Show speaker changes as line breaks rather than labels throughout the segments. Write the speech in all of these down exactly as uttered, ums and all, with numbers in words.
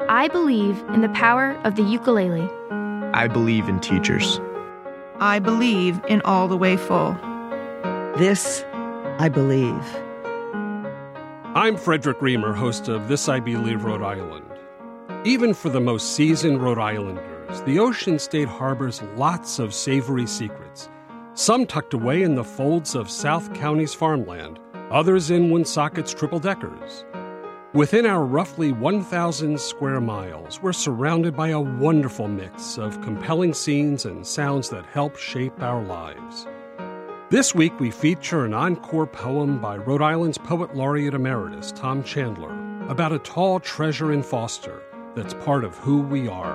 I believe in the power of the ukulele.
I believe in teachers.
I believe in all the way full.
This I believe.
I'm Frederick Reamer, host of This I Believe Rhode Island. Even for the most seasoned Rhode Islanders, the Ocean State harbors lots of savory secrets. Some tucked away in the folds of South County's farmland, others in Woonsocket's triple-deckers. Within our roughly one thousand square miles, we're surrounded by a wonderful mix of compelling scenes and sounds that help shape our lives. This week, we feature an encore poem by Rhode Island's Poet Laureate Emeritus, Tom Chandler, about a tall treasure in Foster that's part of who we are.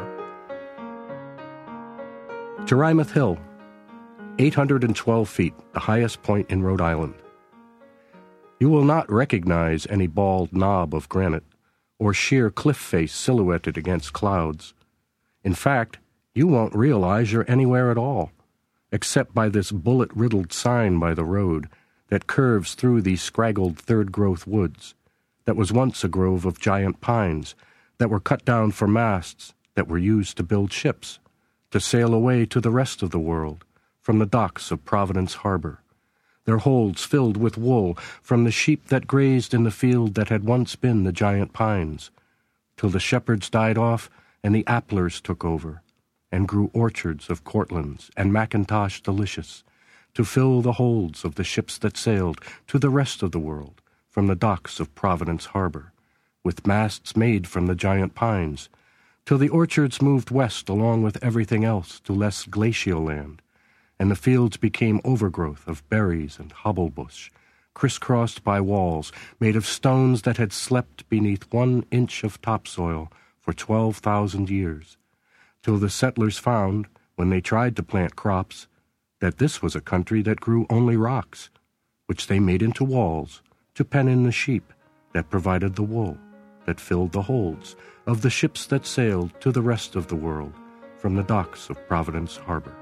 Jerimoth Hill, eight hundred twelve feet, the highest point in Rhode Island. You will not recognize any bald knob of granite or sheer cliff face silhouetted against clouds. In fact, you won't realize you're anywhere at all, except by this bullet-riddled sign by the road that curves through these scraggled third-growth woods that was once a grove of giant pines that were cut down for masts that were used to build ships, to sail away to the rest of the world from the docks of Providence Harbor, their holds filled with wool from the sheep that grazed in the field that had once been the giant pines, till the shepherds died off and the applers took over, and grew orchards of Cortlands and Macintosh delicious, to fill the holds of the ships that sailed to the rest of the world from the docks of Providence Harbor, with masts made from the giant pines, till the orchards moved west along with everything else to less glacial land, and the fields became overgrowth of berries and hobblebush, crisscrossed by walls made of stones that had slept beneath one inch of topsoil for twelve thousand years, till the settlers found, when they tried to plant crops, that this was a country that grew only rocks, which they made into walls to pen in the sheep that provided the wool that filled the holds of the ships that sailed to the rest of the world from the docks of Providence Harbor.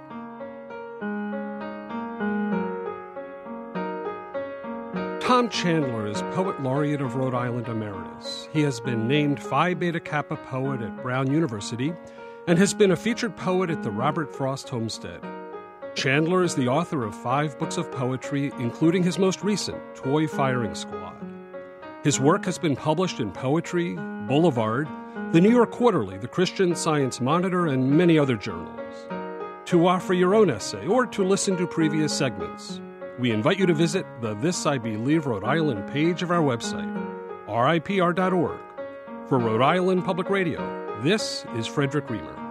Tom Chandler is Poet Laureate of Rhode Island Emeritus. He has been named Phi Beta Kappa Poet at Brown University and has been a featured poet at the Robert Frost Homestead. Chandler is the author of five books of poetry, including his most recent, Toy Firing Squad. His work has been published in Poetry, Boulevard, the New York Quarterly, the Christian Science Monitor, and many other journals. To offer your own essay or to listen to previous segments, we invite you to visit the This I Believe Rhode Island page of our website, R I P R dot org. For Rhode Island Public Radio, this is Frederick Reamer.